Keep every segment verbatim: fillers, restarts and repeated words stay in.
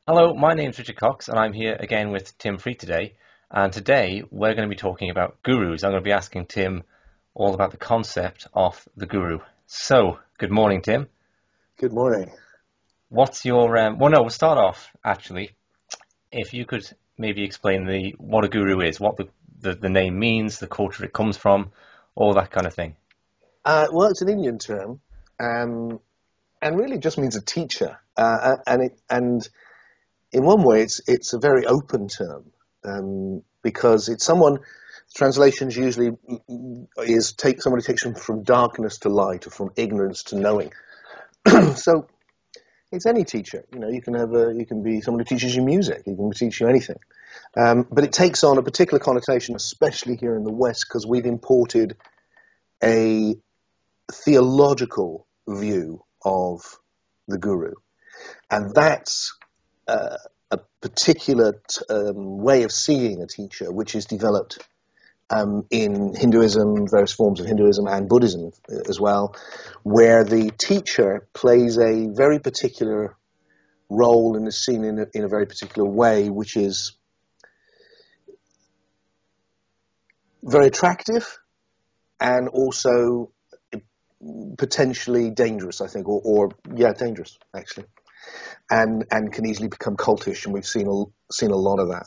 Hello, my name's Richard Cox, and I'm here again with Tim Free today. And today we're going to be talking about gurus. I'm going to be asking Tim all about the concept of the guru. So, good morning, Tim. Good morning. What's your um, well, no, we'll start off actually. If you could maybe explain the what a guru is, what the, the, the name means, the culture it comes from, all that kind of thing. Uh, well, it's an Indian term, um, and really just means a teacher. Uh, and it, and in one way, it's it's a very open term um, because it's someone. Translations usually is take somebody takes them from darkness to light, or from ignorance to knowing. So it's any teacher. You know, you can have a you can be someone who teaches you music. You can teach you anything. Um, but it takes on a particular connotation, especially here in the West, because we've imported a theological view of the guru. And that's uh, a particular t- um, way of seeing a teacher, which is developed um, in Hinduism, various forms of Hinduism, and Buddhism as well, where the teacher plays a very particular role and is seen in a, in a very particular way, which is very attractive and also potentially dangerous, I think, or, or yeah, dangerous actually, and and can easily become cultish, and we've seen a, seen a lot of that.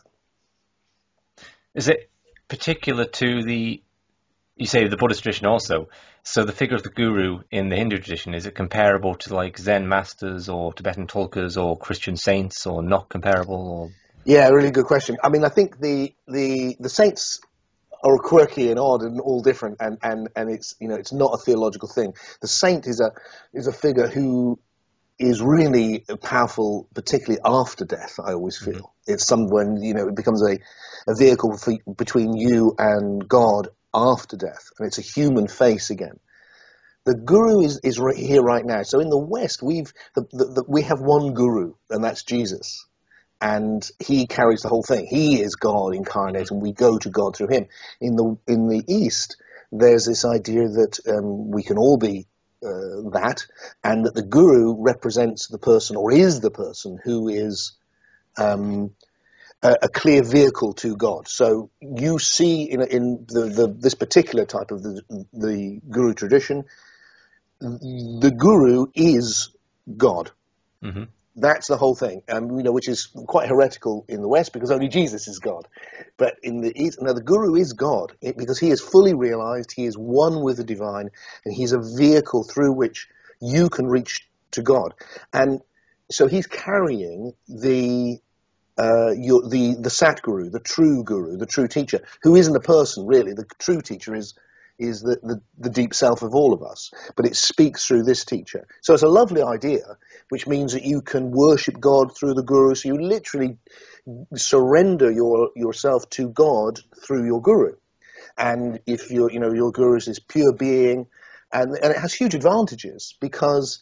Is it particular to the, you say the Buddhist tradition also, so the figure of the guru in the Hindu tradition, is it comparable to like Zen masters or Tibetan tulkus or Christian saints, or not comparable? Or Yeah, really good question. I mean, I think the the the saints are quirky and odd and all different, and and and it's you know it's not a theological thing. The saint is a is a figure who is really powerful, particularly after death. I always Mhm. feel it's someone, you know, it becomes a, a vehicle for, between you and God after death, and it's a human face again. The guru is is right here right now. So in the West, we've the, the, the, we have one guru, and that's Jesus, and he carries the whole thing. He is God incarnate, and we go to God through him. In the in the East, there's this idea that um, we can all be uh, that, and that the guru represents the person, or is the person who is um, a, a clear vehicle to God. So you see in, in the, the, this particular type of the, the guru tradition, the guru is God. Mhm. That's the whole thing, um, you know, which is quite heretical in the West because only Jesus is God. But in the East, now the Guru is God because he is fully realized, he is one with the divine, and he's a vehicle through which you can reach to God. And so he's carrying the uh, your, the the Sat Guru, the true Guru, the true teacher, who isn't a person really. The true teacher is is the, the, the deep self of all of us, but it speaks through this teacher. So it's a lovely idea, which means that you can worship God through the guru. So you literally surrender your yourself to God through your guru. And if your you know your guru is this pure being, and and it has huge advantages because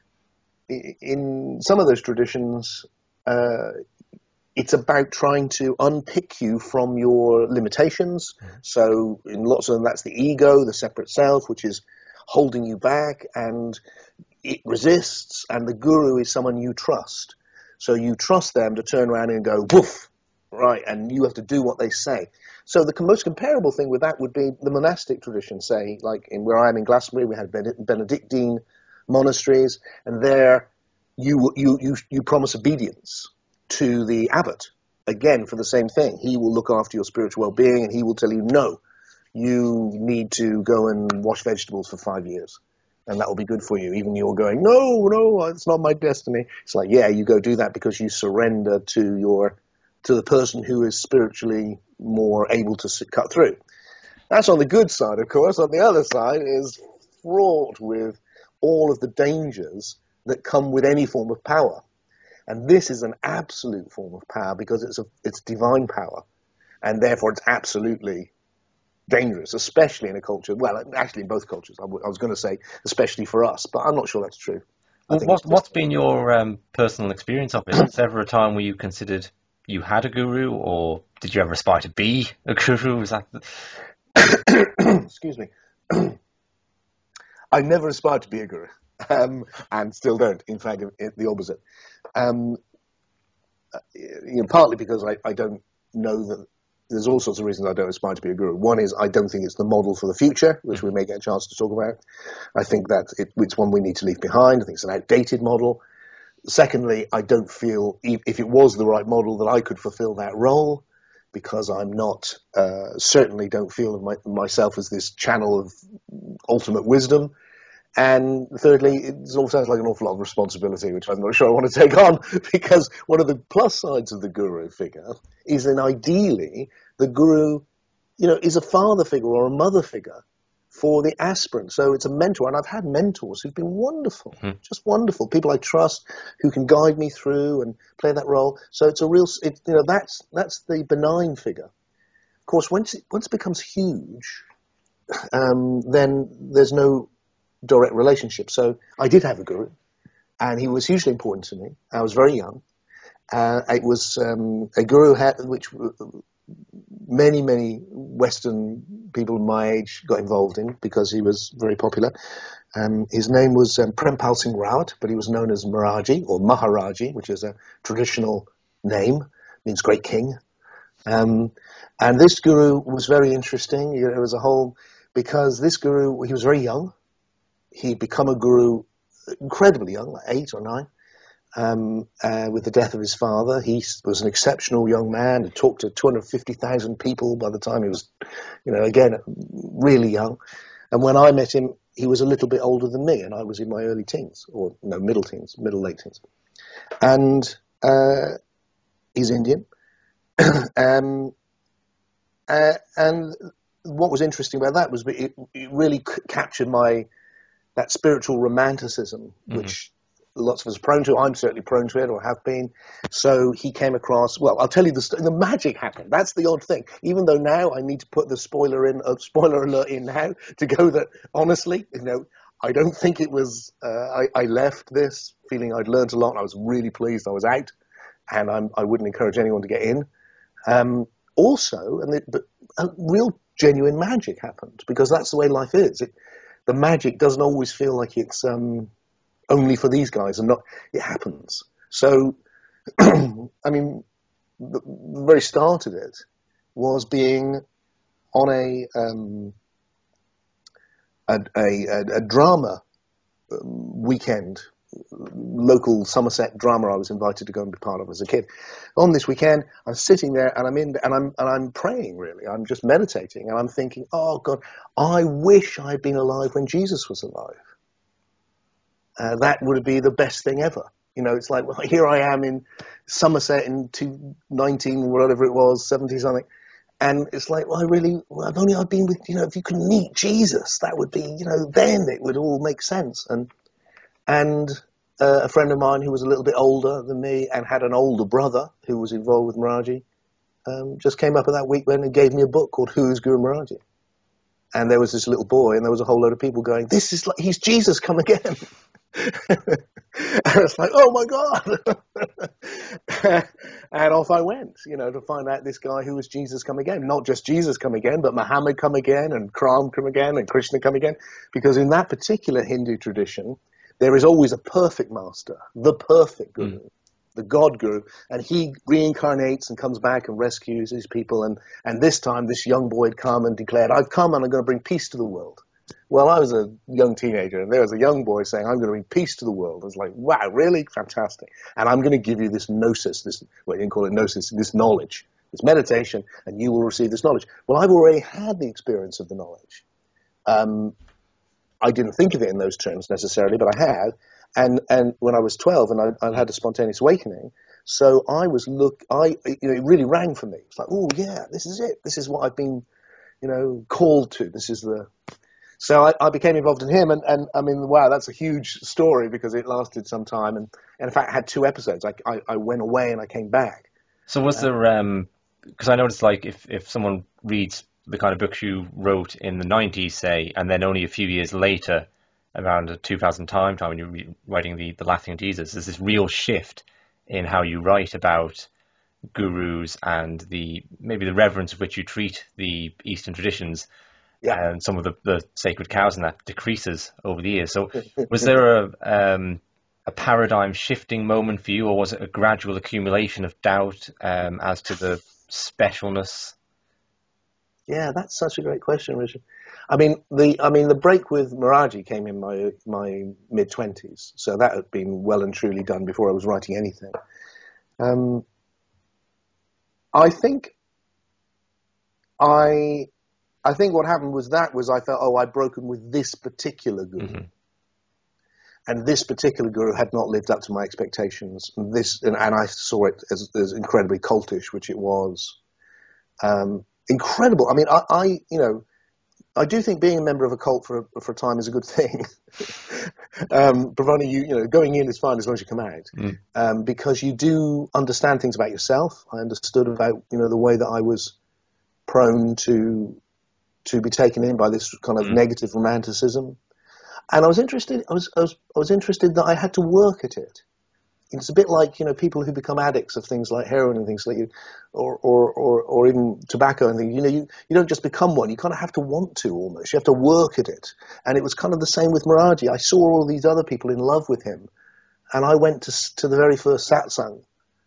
in some of those traditions, uh, it's about trying to unpick you from your limitations. So in lots of them, that's the ego, the separate self, which is holding you back, and it resists. And the guru is someone you trust. So you trust them to turn around and go, woof, right, and you have to do what they say. So the most comparable thing with that would be the monastic tradition, say, like in where I am in Glastonbury, we had Benedictine monasteries, and there you you you, you promise obedience to the abbot, again for the same thing. He will look after your spiritual well-being, and he will tell you, no, you need to go and wash vegetables for five years, and that will be good for you. Even you're going, no, no, it's not my destiny. It's like, yeah, you go do that because you surrender to your to the person who is spiritually more able to cut through. That's on the good side, of course. On the other side is fraught with all of the dangers that come with any form of power. And this is an absolute form of power because it's a, it's divine power, and therefore it's absolutely dangerous, especially in a culture. Well, actually, in both cultures. I, w- I was going to say especially for us, but I'm not sure that's true. I Well, think it's what just what's been your um, personal experience of it? Was there ever a time where you considered you had a guru, or did you ever aspire to be a guru? Was that the... excuse me. I never aspired to be a guru, um, and still don't. In fact, it, it, the opposite. Um, you know, partly because I, I don't know that. There's all sorts of reasons I don't aspire to be a guru. One is I don't think it's the model for the future, which we may get a chance to talk about. I think that it, it's one we need to leave behind. I think it's an outdated model. Secondly, I don't feel, if it was the right model, that I could fulfill that role, because I'm not, uh, certainly don't feel of my, myself as this channel of ultimate wisdom. And thirdly, it all sounds like an awful lot of responsibility, which I'm not sure I want to take on, because one of the plus sides of the guru figure is that ideally the guru, you know, is a father figure or a mother figure for the aspirant. So it's a mentor, and I've had mentors who've been wonderful, mm-hmm. just wonderful, people I trust who can guide me through and play that role. So it's a real, it, you know, that's that's the benign figure. Of course, once it, once it becomes huge, um, then there's no direct relationship. So I did have a guru, and he was hugely important to me. I was very young. Uh, it was um, a guru had, which many, many Western people my age got involved in because he was very popular. Um, his name was um, Prempal Singh Rawat, but he was known as Maharaji or Maharaji, which is a traditional name, means great king. Um, and this guru was very interesting. It was a whole, because this guru, he was very young. He'd become a guru incredibly young, like eight or nine, um, uh, with the death of his father. He was an exceptional young man. He talked to two hundred fifty thousand people by the time he was, you know, again, really young. And when I met him, he was a little bit older than me, and I was in my early teens, or no, middle teens, middle, late teens. And uh, he's Indian. um, uh, and what was interesting about that was it, it really c- captured my that spiritual romanticism, which mm-hmm. lots of us are prone to. I'm certainly prone to it, or have been. So he came across, well, I'll tell you the st- the magic happened. That's the odd thing. Even though now I need to put the spoiler in, uh, spoiler alert in now to go that, honestly, you know, I don't think it was, uh, I, I left this feeling I'd learned a lot. I was really pleased I was out, and I'm, I wouldn't encourage anyone to get in. Um, also, and it, but a real genuine magic happened, because that's the way life is. It, the magic doesn't always feel like it's um, only for these guys, and not, it happens. So, I mean, the, the very start of it was being on a um, a, a, a drama weekend, local Somerset drama I was invited to go and be part of as a kid. On this weekend, I'm sitting there and I'm in and I'm and I'm praying, really. I'm just meditating, and I'm thinking, oh God, I wish I'd been alive when Jesus was alive. Uh, that would be the best thing ever. You know, it's like, well, here I am in Somerset in two nineteen, whatever it was, seventy something. And it's like, well, I really, well, if only I'd been with, you know, if you could meet Jesus, that would be, you know, then it would all make sense. And And uh, a friend of mine who was a little bit older than me and had an older brother who was involved with Maharaji um, just came up at that week when he gave me a book called Who is Guru Maharaji? And there was this little boy, and there was a whole load of people going, this is like, he's Jesus come again. And it's like, oh my God. And off I went, you know, to find out this guy who was Jesus come again. Not just Jesus come again, but Muhammad come again, and Ram come again, and Krishna come again. Because in that particular Hindu tradition, there is always a perfect master, the perfect guru, mm. the God guru, and he reincarnates and comes back and rescues his people. And, and this time, this young boy had come and declared, I've come and I'm going to bring peace to the world. Well, I was a young teenager, and there was a young boy saying, I'm going to bring peace to the world. I was like, wow, really? Fantastic. And I'm going to give you this gnosis, this, well, you can call it gnosis, this knowledge, this meditation, and you will receive this knowledge. Well, I've already had the experience of the knowledge. Um, I didn't think of it in those terms necessarily, but I had. And and when I was twelve, and I, I had a spontaneous awakening, so I was look. I you know it really rang for me. It's like, oh yeah, this is it. This is what I've been, you know, called to. This is the. So I, I became involved in him, and, and I mean, wow, that's a huge story because it lasted some time, and, and in fact had two episodes. I, I I went away and I came back. So was uh, there um because I noticed, like, if if someone reads the kind of books you wrote in the nineties, say, and then only a few years later, around the two thousand time time when you're re- writing the, the Laughing Jesus, there's this real shift in how you write about gurus and the maybe the reverence with which you treat the Eastern traditions, yeah. and some of the, the sacred cows, and that decreases over the years. So was there a um, a paradigm shifting moment for you, or was it a gradual accumulation of doubt um, as to the specialness? Yeah, that's such a great question, Richard. I mean, the I mean the break with Maraji came in my my mid twenties, so that had been well and truly done before I was writing anything. Um, I think I I think what happened was that was I felt, oh, I'd broken with this particular guru. Mm-hmm. And this particular guru had not lived up to my expectations. This, and, and I saw it as, as incredibly cultish, which it was. Um, incredible. I mean, I, I, you know, I do think being a member of a cult for a, for a time is a good thing, um, providing you, you know, going in is fine as long as you come out, Mm. um, because you do understand things about yourself. I understood about, you know, the way that I was prone to to be taken in by this kind of Mm. negative romanticism. And I was interested. I was, I was, I was interested that I had to work at it. It's a bit like, you know, people who become addicts of things like heroin and things like you, or, or, or, or even tobacco and things. You know, you, you don't just become one. You kind of have to want to almost. You have to work at it. And it was kind of the same with Maraji. I saw all these other people in love with him, and I went to to the very first satsang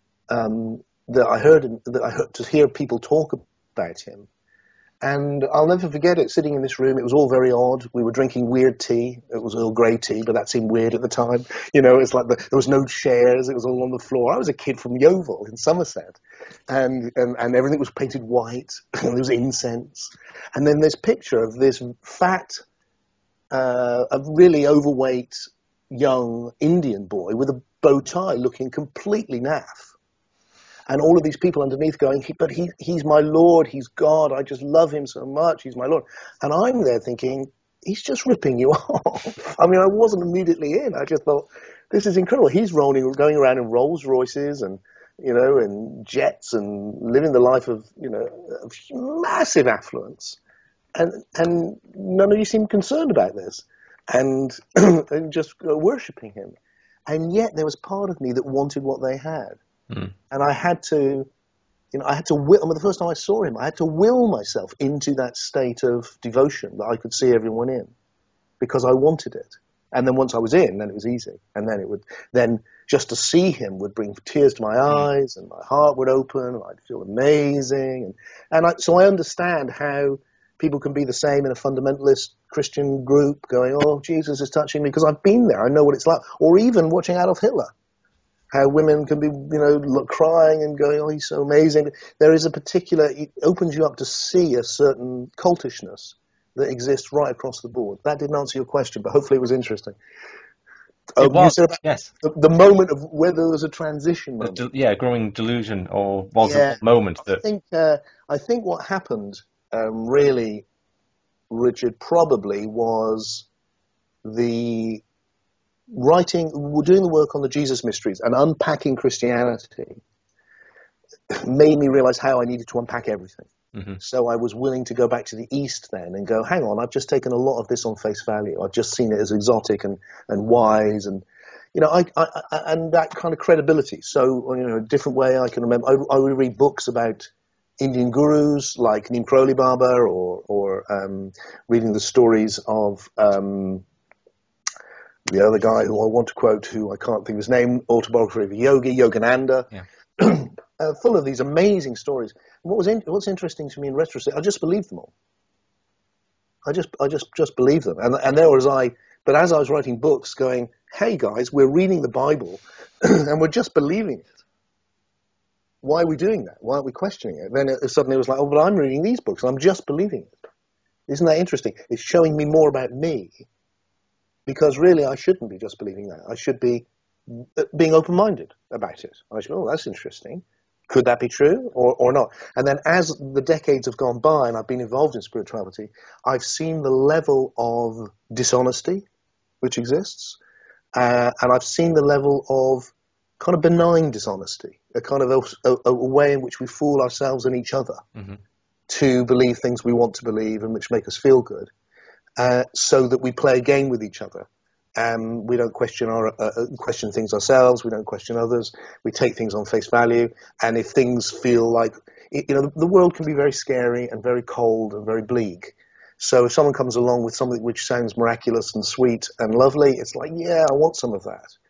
um, that I heard that I heard to hear people talk about him. And I'll never forget it, sitting in this room. It was all very odd. We were drinking weird tea. It was Earl Grey tea, but that seemed weird at the time. You know, it's like the, there was no chairs. It was all on the floor. I was a kid from Yeovil in Somerset. And, and, and everything was painted white. And there was incense. And then this picture of this fat, uh, a really overweight young Indian boy with a bow tie looking completely naff. And all of these people underneath going, he, but he, he's my Lord, he's God, I just love him so much, he's my Lord. And I'm there thinking, he's just ripping you off. I mean, I wasn't immediately in. I just thought, this is incredible. He's rolling, going around in Rolls Royces and, you know, and jets and living the life of, you know, of massive affluence. And, and none of you seem concerned about this. And, and just worshipping him. And yet there was part of me that wanted what they had. Mm. And I had to, you know, I had to will, I mean, the first time I saw him, I had to will myself into that state of devotion that I could see everyone in, because I wanted it. And then once I was in, then it was easy. And then it would, then just to see him would bring tears to my eyes, and my heart would open, and I'd feel amazing. And, and I, so I understand how people can be the same in a fundamentalist Christian group going, oh, Jesus is touching me, because I've been there. I know what it's like. Or even watching Adolf Hitler. How women can be, you know, look, crying and going, oh, he's so amazing. There is a particular, it opens you up to see a certain cultishness that exists right across the board. That didn't answer your question, but hopefully it was interesting. It um, was, you said about yes. The, the moment of whether there was a transition moment. De- yeah, growing delusion, or was yeah, it a moment that... I think, uh, I think what happened, um, really, Richard, probably was the... writing, doing the work on the Jesus mysteries and unpacking Christianity made me realize how I needed to unpack everything. Mm-hmm. So I was willing to go back to the East then and go, hang on, I've just taken a lot of this on face value. I've just seen it as exotic and, and wise, and, you know, I, I, I and that kind of credibility. So, you know, a different way I can remember, I, I would read books about Indian gurus like Neem Karoli Baba, or, or um, reading the stories of... Um, the other guy who I want to quote, who I can't think of his name, Autobiography of a Yogi, Yogananda, yeah. uh, full of these amazing stories. And what was in, what's interesting to me in retrospect, I just believed them all. I just, I just, just believed them, and and there was I. But as I was writing books, going, hey guys, we're reading the Bible, and we're just believing it. Why are we doing that? Why aren't we questioning it? Then it, suddenly it was like, oh, but I'm reading these books, and I'm just believing it. Isn't that interesting? It's showing me more about me. Because really, I shouldn't be just believing that. I should be being open-minded about it. I should, oh, that's interesting. Could that be true or, or not? And then as the decades have gone by and I've been involved in spirituality, I've seen the level of dishonesty which exists. Uh, and I've seen the level of kind of benign dishonesty, a kind of a, a, a way in which we fool ourselves and each other mm-hmm. to believe things we want to believe and which make us feel good. Uh, so that we play a game with each other. Um, we don't question our uh, question things ourselves. We don't question others. We take things on face value. And if things feel like, you know, the world can be very scary and very cold and very bleak. So if someone comes along with something which sounds miraculous and sweet and lovely, it's like, yeah, I want some of that.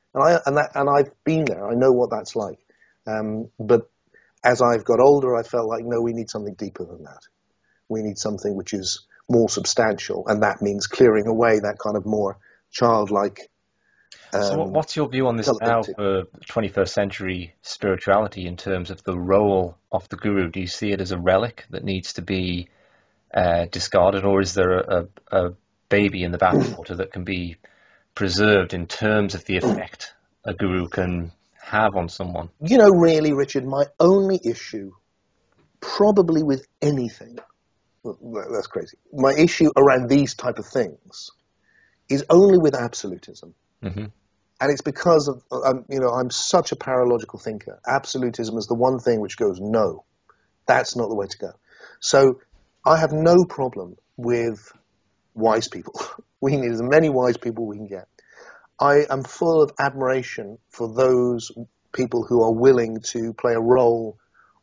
And I and that and I've been there. I know what that's like. Um, but as I've got older, I felt like, no, we need something deeper than that. We need something which is more substantial, and that means clearing away that kind of more childlike. Um, so, what, what's your view on this now for twenty-first century spirituality in terms of the role of the guru? Do you see it as a relic that needs to be uh, discarded, or is there a, a, a baby in the bathwater that can be preserved in terms of the effect a guru can have on someone? You know, really, Richard, my only issue, probably with anything, that's crazy, my issue around these type of things is only with absolutism. Mm-hmm. And it's because of, um, you know, I'm such a paralogical thinker. Absolutism is the one thing which goes, no, that's not the way to go. So I have no problem with wise people. We need as many wise people we can get. I am full of admiration for those people who are willing to play a role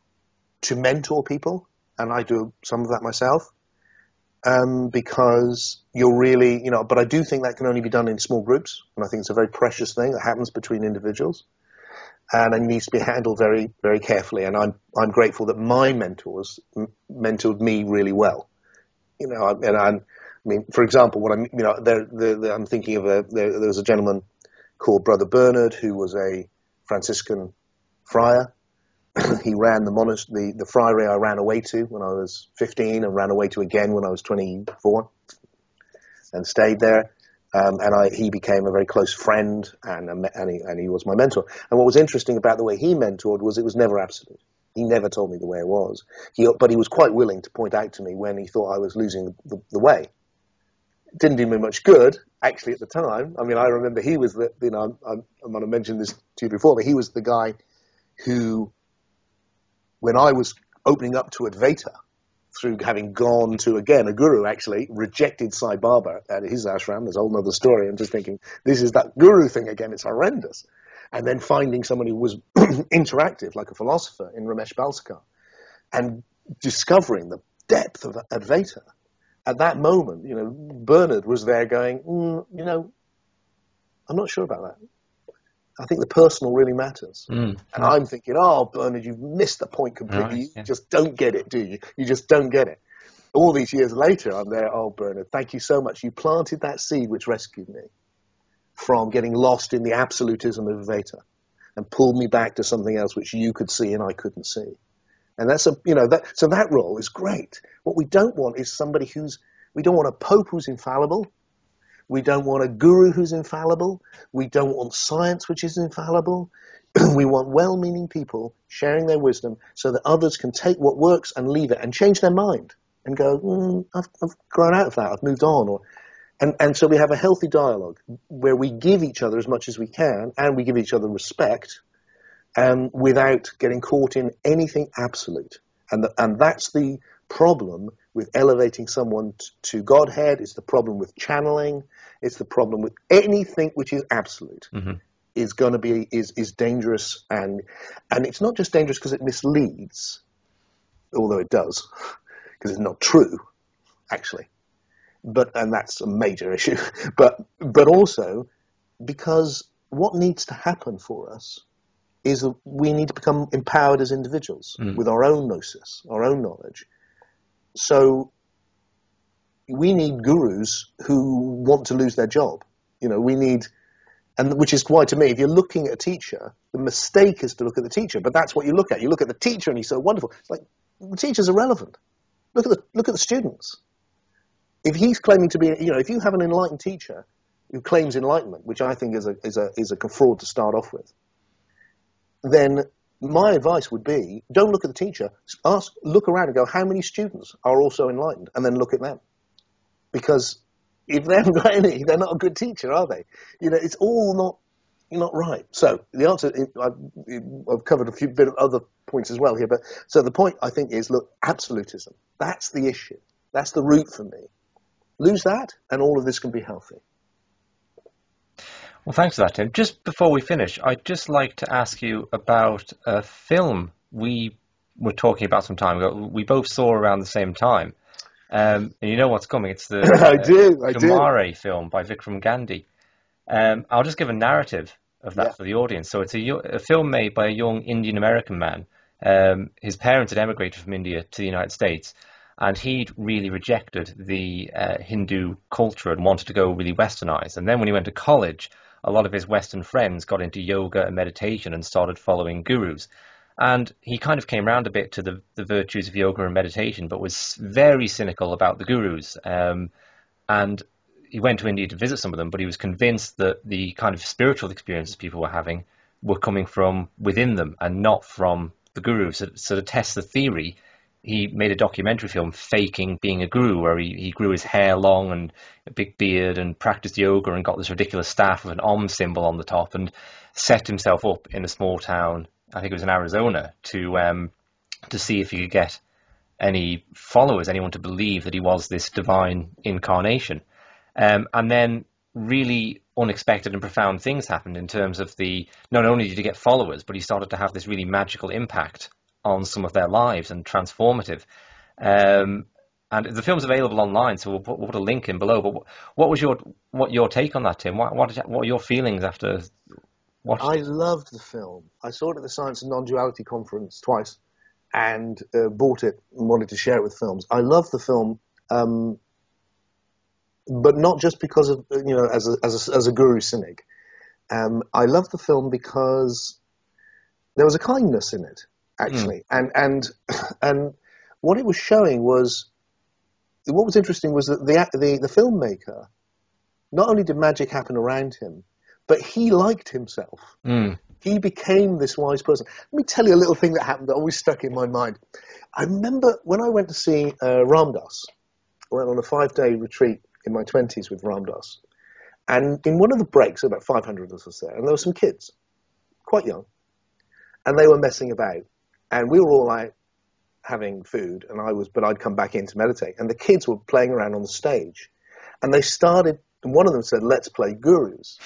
to mentor people, and I do some of that myself, um, because you're really, you know, but I do think that can only be done in small groups, and I think it's a very precious thing that happens between individuals, and it needs to be handled very, very carefully, and I'm I'm grateful that my mentors m- mentored me really well, you know, and I'm, I mean, for example, what I'm, you know, there, there, there I'm thinking of a, there, there was a gentleman called Brother Bernard who was a Franciscan friar. He ran the monastery, the, the friary I ran away to when I was fifteen, and ran away to again when I was twenty-four, and stayed there. Um, and I, he became a very close friend, and and he, and he was my mentor. And what was interesting about the way he mentored was it was never absolute. He never told me the way it was. He, but he was quite willing to point out to me when he thought I was losing the, the, the way. It didn't do me much good, actually, at the time. I mean, I remember he was the, you know, I, I might have mentioned this to you before, but he was the guy who, when I was opening up to Advaita, through having gone to, again, a guru actually, rejected Sai Baba at his ashram. There's a whole other story. I'm just thinking, this is that guru thing again. It's horrendous. And then finding someone who was interactive, like a philosopher in Ramesh Balsekar, and discovering the depth of Advaita. At that moment, you know, Bernard was there going, mm, you know, I'm not sure about that. I think the personal really matters. Mm, and right. I'm thinking, oh, Bernard, you've missed the point completely. Right, you yeah. just don't get it, do you? You just don't get it. All these years later, I'm there, oh, Bernard, thank you so much. You planted that seed which rescued me from getting lost in the absolutism of Advaita and pulled me back to something else which you could see and I couldn't see. And that's a, you know, that, so that role is great. What we don't want is somebody who's, we don't want a pope who's infallible. We don't want a guru who's infallible. We don't want science which is infallible. We want well-meaning people sharing their wisdom so that others can take what works and leave it and change their mind and go, mm, I've, I've grown out of that, I've moved on. Or, and, and so we have a healthy dialogue where we give each other as much as we can, and we give each other respect, um, without getting caught in anything absolute. And, the, and that's the problem with elevating someone t- to Godhead. It's the problem with channeling. It's the problem with anything which is absolute. Mm-hmm. is going to be is is dangerous, and and it's not just dangerous because it misleads, although it does, because it's not true, actually. But and that's a major issue. But but also because what needs to happen for us is that we need to become empowered as individuals mm. with our own gnosis, our own knowledge. So we need gurus who want to lose their job. You know, we need, and which is why to me, if you're looking at a teacher, the mistake is to look at the teacher. But that's what you look at. You look at the teacher and he's so wonderful. It's like, the teacher's irrelevant. Look at the look at the students. If he's claiming to be, you know, if you have an enlightened teacher who claims enlightenment, which I think is a is a is a fraud to start off with, then my advice would be, don't look at the teacher. Ask, look around and go, how many students are also enlightened, and then look at them. Because if they haven't got any, they're not a good teacher, are they? You know, it's all not not right. So the answer, I've, I've covered a few bit of other points as well here, but so the point I think is, look, absolutism. That's the issue. That's the root for me. Lose that, and all of this can be healthy. Well, thanks for that, Tim. Just before we finish, I'd just like to ask you about a film we were talking about some time ago. We both saw around the same time. Um, and you know what's coming. It's the I do, uh, I Kumare do. film by Vikram Gandhi. Um, I'll just give a narrative of Yeah. that for the audience. So it's a, yo- a film made by a young Indian American man. Um, his parents had emigrated from India to the United States, and he'd really rejected the uh, Hindu culture and wanted to go really westernized. And then when he went to college, a lot of his Western friends got into yoga and meditation and started following gurus. And he kind of came around a bit to the, the virtues of yoga and meditation, but was very cynical about the gurus. Um, and he went to India to visit some of them, but he was convinced that the kind of spiritual experiences people were having were coming from within them and not from the gurus. So, so to test the theory, he made a documentary film faking being a guru, where he, he grew his hair long and a big beard and practiced yoga and got this ridiculous staff with an Om symbol on the top and set himself up in a small town, I think it was in Arizona, to um, to see if he could get any followers, anyone to believe that he was this divine incarnation. Um, and then really unexpected and profound things happened in terms of the, not only did he get followers, but he started to have this really magical impact on some of their lives and transformative. Um, and the film's available online, so we'll put, we'll put a link in below. But what, what was your what your take on that, Tim? What what, what were your feelings after watching I it? loved the film. I saw it at the Science and Non-Duality Conference twice, and uh, bought it and wanted to share it with films. I love the film, um, but not just because of, you know, as a as a, as a guru cynic. Um, I love the film because there was a kindness in it, Mm, actually, and and and what it was showing was, what was interesting was that the the, the filmmaker, not only did magic happen around him, but he liked himself. mm, He became this wise person. Let me tell you a little thing that happened that always stuck in my mind. I remember when I went to see uh, Ram Dass. I went on a five-day retreat in my twenties with Ram Dass. And in one of the breaks, about five hundred of us there, and there were some kids, quite young, and they were messing about. And we were all out having food, and I was, but I'd come back in to meditate. And the kids were playing around on the stage. And they started, and one of them said, "Let's play gurus."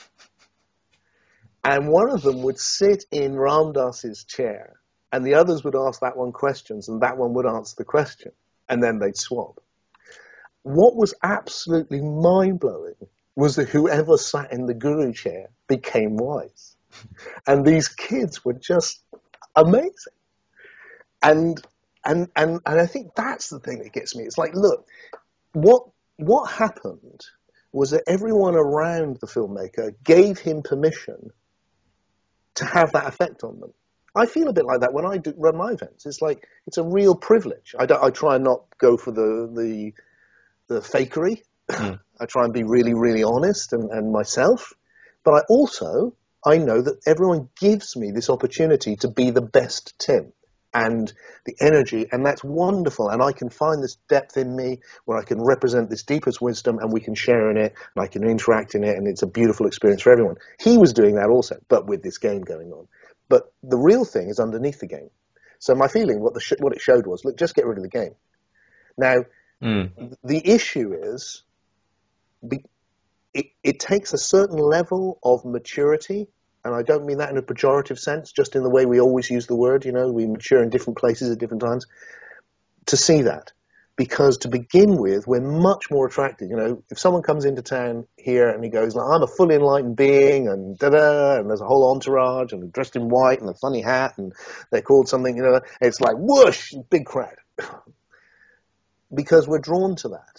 And one of them would sit in Ram Dass's chair, and the others would ask that one questions, and that one would answer the question, and then they'd swap. What was absolutely mind-blowing was that whoever sat in the guru chair became wise. And these kids were just amazing. And and and and I think that's the thing that gets me. It's like, look, what what happened was that everyone around the filmmaker gave him permission to have that effect on them. I feel a bit like that when I do run my events. It's like, it's a real privilege. I, don't, I try and not go for the the, the fakery. mm. I try and be really, really honest and, and myself. But I also, I know that everyone gives me this opportunity to be the best Tim, and the energy, and that's wonderful. And I can find this depth in me where I can represent this deepest wisdom, and we can share in it, and I can interact in it, and it's a beautiful experience for everyone. He was doing that also, but with this game going on. But the real thing is underneath the game. So my feeling, what the sh- what it showed was, look, just get rid of the game. Now, Mm. the issue is, be, it, it takes a certain level of maturity, and I don't mean that in a pejorative sense, just in the way we always use the word, you know, we mature in different places at different times, to see that. Because to begin with, we're much more attracted. You know, if someone comes into town here and he goes, like, I'm a fully enlightened being, and da-da, and there's a whole entourage, and they're dressed in white, and a funny hat, and they're called something, you know, it's like, whoosh, big crowd. Because we're drawn to that.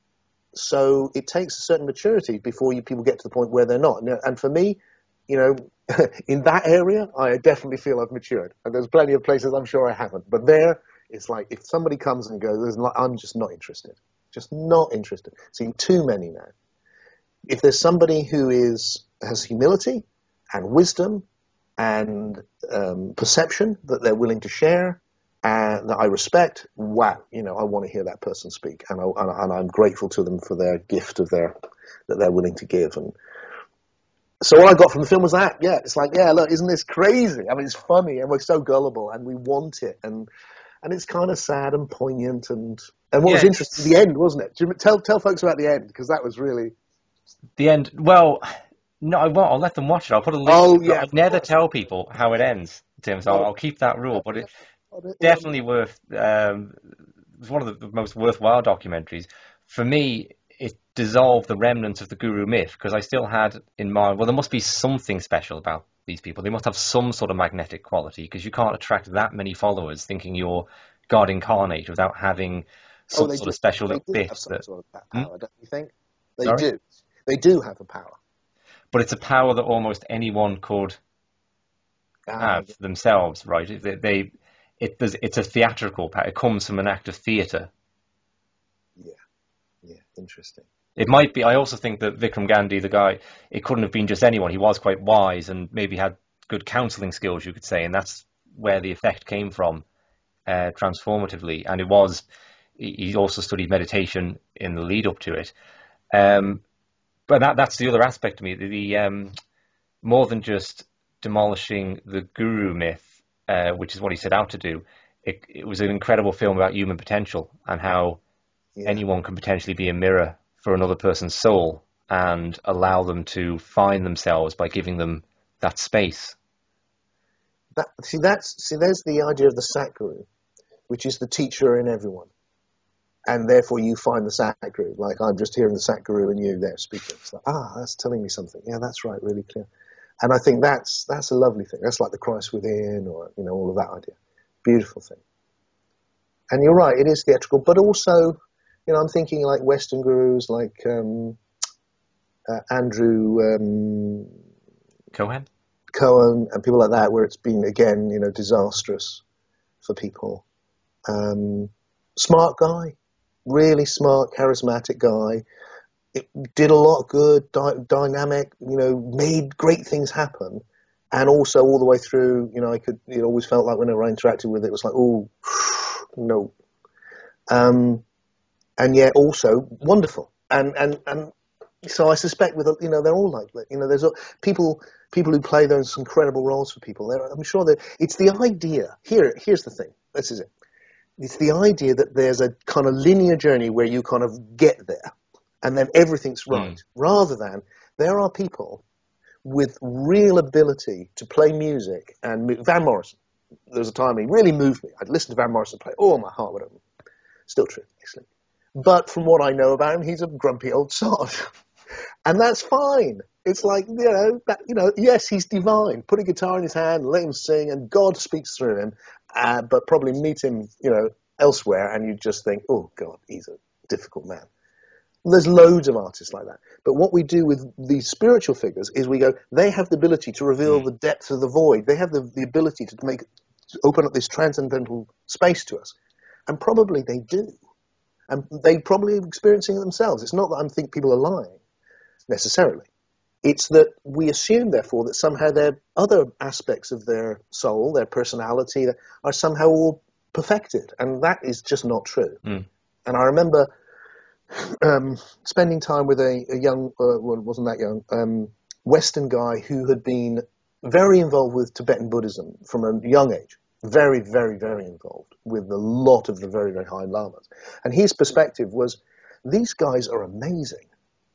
So it takes a certain maturity before you people get to the point where they're not. And for me, you know, in that area, I definitely feel I've matured. And there's plenty of places I'm sure I haven't. But there, it's like, if somebody comes and goes, there's not, I'm just not interested. Just not interested. Seeing too many now. If there's somebody who is has humility and wisdom and um, perception that they're willing to share, and that I respect, wow, you know, I want to hear that person speak, and, I, and, and I'm grateful to them for their gift of their that they're willing to give. And so what I got from the film was that, yeah, it's like, yeah, look, isn't this crazy? I mean, it's funny, and we're so gullible, and we want it, and and it's kind of sad and poignant, and and what Yeah, was it's interesting, the end, wasn't it? Do you, tell tell folks about the end, because that was really. the end. Well, no, I won't. I'll let them watch it. I'll put a link. Oh But yeah, I of never course. tell people how it ends, Tim. So I'll, Oh, I'll keep that rule. But it's oh, yeah. definitely worth. Um, it's one of the, the most worthwhile documentaries for me. it dissolved the remnants of the guru myth, because I still had in mind, well, there must be something special about these people. They must have some sort of magnetic quality, because you can't attract that many followers thinking you're God incarnate without having Oh, some they sort do. of special They little do bit have some that. sort of Hmm? power, don't you think? They Sorry? do. They do have a power. But it's a power that almost anyone could Ah, have themselves, right? They, they it does. It's a theatrical power. It comes from an act of theatre. yeah, yeah, interesting. It might be. I also think that Vikram Gandhi, the guy, it couldn't have been just anyone. He was quite wise and maybe had good counselling skills, you could say, and that's where the effect came from, uh, transformatively. And it was. He also studied meditation in the lead up to it. Um, but that that's the other aspect to me. The, the um, more than just demolishing the guru myth, uh, which is what he set out to do. It, it was an incredible film about human potential and how Yeah. anyone can potentially be a mirror for another person's soul and allow them to find themselves by giving them that space. That, see, that's see, there's the idea of the Satguru, which is the teacher in everyone, and therefore you find the Satguru. Like I'm just hearing the Satguru and you there speaking. It's like, ah, that's telling me something. Yeah, that's right, really clear. And I think that's that's a lovely thing. That's like the Christ within, or you know, all of that idea. Beautiful thing. And you're right, it is theatrical, but also, you know, I'm thinking like Western gurus, like um, uh, Andrew um, Cohen? Cohen and people like that, where it's been again, you know, disastrous for people. Um, smart guy, really smart, charismatic guy. It did a lot of good, dy- dynamic, you know, made great things happen. And also all the way through, you know, I could, it always felt like whenever I interacted with it, it was like, oh, no. Um, and yet also wonderful. And, and, and so I suspect with, you know, they're all like that. You know, there's a, people, people who play those incredible roles for people. They're, I'm sure that it's the idea. Here, here's the thing. This is it. It's the idea that there's a kind of linear journey where you kind of get there and then everything's right, mm. rather than there are people with real ability to play music. And Van Morrison, there was a time he really moved me. I'd listen to Van Morrison play, oh, my heart would open. Still true, actually. But from what I know about him, he's a grumpy old sod. And that's fine. It's like, you know, that, you know, yes, he's divine. Put a guitar in his hand, let him sing, and God speaks through him. Uh, but probably meet him, you know, elsewhere, and you just think, oh, God, he's a difficult man. There's loads of artists like that. But what we do with these spiritual figures is we go, they have the ability to reveal mm. the depth of the void. They have the, the ability to make, to open up this transcendental space to us. And probably they do. And they probably are experiencing it themselves. It's not that I think people are lying, necessarily. It's that we assume, therefore, that somehow their other aspects of their soul, their personality, are somehow all perfected. And that is just not true. Mm. And I remember um, spending time with a, a young, uh, well, wasn't that young, um, Western guy who had been very involved with Tibetan Buddhism from a young age. Very, very, very involved with a lot of the very, very high lamas. And his perspective was, these guys are amazing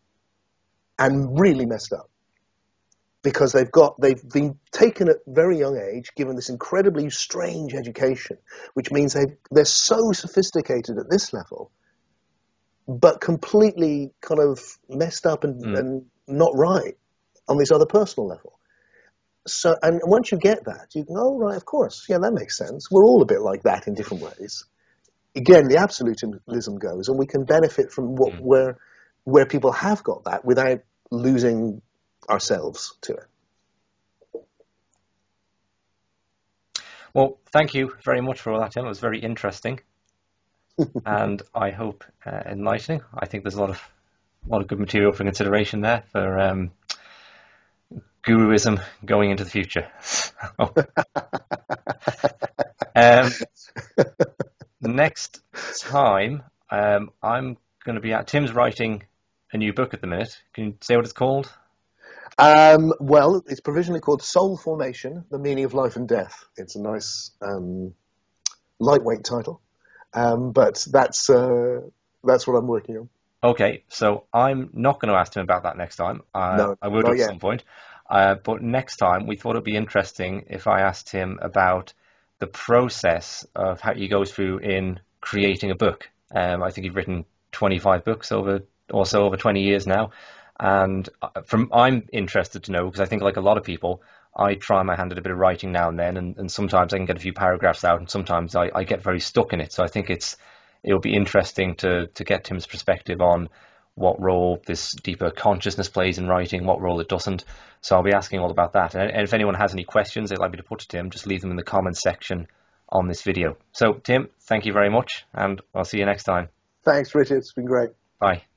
and really messed up because they've got, they've been taken at very young age, given this incredibly strange education, which means they they're so sophisticated at this level, but completely kind of messed up and, mm. and not right on this other personal level. So, and once you get that, you go, oh, right, of course. Yeah, that makes sense. We're all a bit like that in different ways. Again, the absolutism goes, and we can benefit from what mm. where where people have got that without losing ourselves to it. Well, thank you very much for all that, Tim. It was very interesting. And I hope uh, enlightening. I think there's a lot of a lot of good material for consideration there for um, guruism going into the future. um, next time, um, I'm going to be at Tim's writing a new book at the minute. Can you say what it's called? Um, well, it's provisionally called Soul Formation: The Meaning of Life and Death. It's a nice, um, lightweight title, um, but that's uh, that's what I'm working on. Okay, so I'm not going to ask him about that next time. Uh, no, I will not at yet. some point. Uh, but next time, we thought it'd be interesting if I asked him about the process of how he goes through in creating a book. Um, I think you've written twenty-five books over also over twenty years now. And from I'm interested to know, because I think like a lot of people, I try my hand at a bit of writing now and then, and, and sometimes I can get a few paragraphs out, and sometimes I, I get very stuck in it. So I think it's it'll be interesting to to get Tim's perspective on what role this deeper consciousness plays in writing, what role it doesn't. So I'll be asking all about that. And, and if anyone has any questions they'd like me to put to Tim, just leave them in the comments section on this video. So Tim, thank you very much, and I'll see you next time. Thanks, Richard. It's been great. Bye.